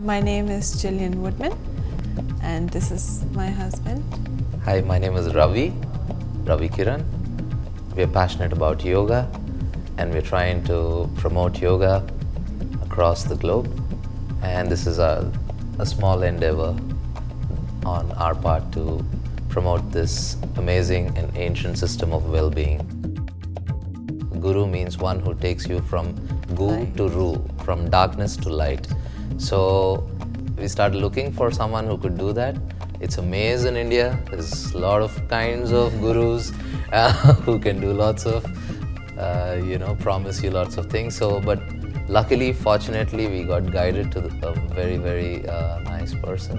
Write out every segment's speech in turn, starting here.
My name is Jillian Woodman, and this is my husband. Hi, my name is Ravi Kiran. We are passionate about yoga, and we're trying to promote yoga across the globe. And this is a small endeavor on our part to promote this amazing and ancient system of well-being. Guru means one who takes you from gu to ru, from darkness to light. So we started looking for someone who could do that. It's a maze in India. There's a lot of kinds of gurus who can do lots of, promise you lots of things. But luckily, fortunately, we got guided to a very, very nice person,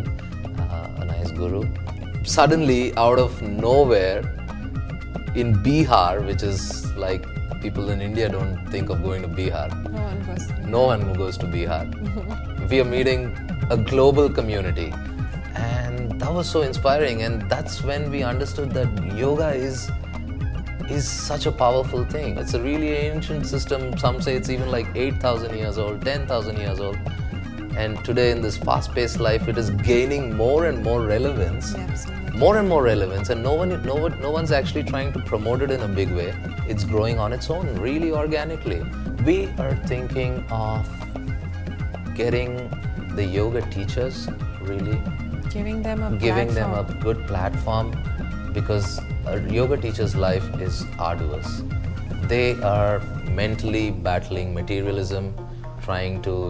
a nice guru. Suddenly, out of nowhere, in Bihar, which is like people in India don't think of going to Bihar. No one goes to Bihar. We are meeting a global community, and that was so inspiring. And that's when we understood that yoga is such a powerful thing. It's a really ancient system. Some say it's even like 8,000 years old, 10,000 years old. And today, in this fast-paced life, it is gaining more and more relevance. Absolutely. More and more relevance, and no one's actually trying to promote it in a big way. It's growing on its own, really organically. We are thinking of getting the yoga teachers, really Giving them a good platform, because a yoga teacher's life is arduous. They are mentally battling materialism, trying to,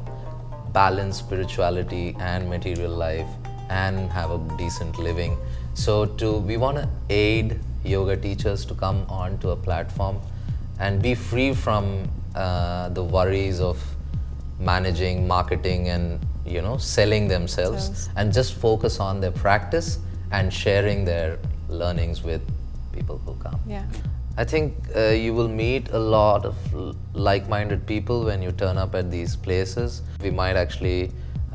balance spirituality and material life and have a decent living. So we want to aid yoga teachers to come onto a platform and be free from the worries of managing, marketing, and selling themselves, and just focus on their practice and sharing their learnings with people who come. Yeah. I think you will meet a lot of like-minded people when you turn up at these places. We might actually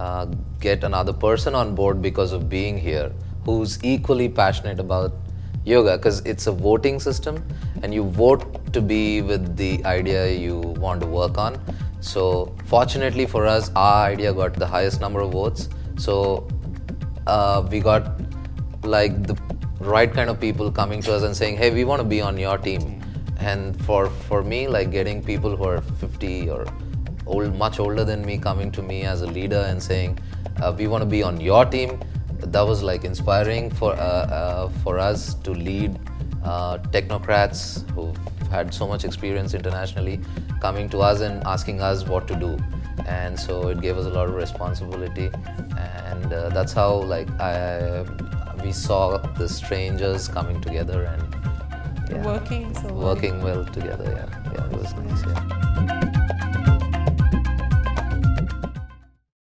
get another person on board because of being here who's equally passionate about yoga, because it's a voting system and you vote to be with the idea you want to work on. So fortunately for us, our idea got the highest number of votes. So we got like the right kind of people coming to us and saying, hey, we want to be on your team. And for me, like getting people who are 50 or much older than me coming to me as a leader and saying, we want to be on your team, that was like inspiring for us to lead technocrats who've had so much experience internationally coming to us and asking us what to do. And so it gave us a lot of responsibility, and that's how we saw the strangers coming together and working well together. Yeah, it was nice. Yeah.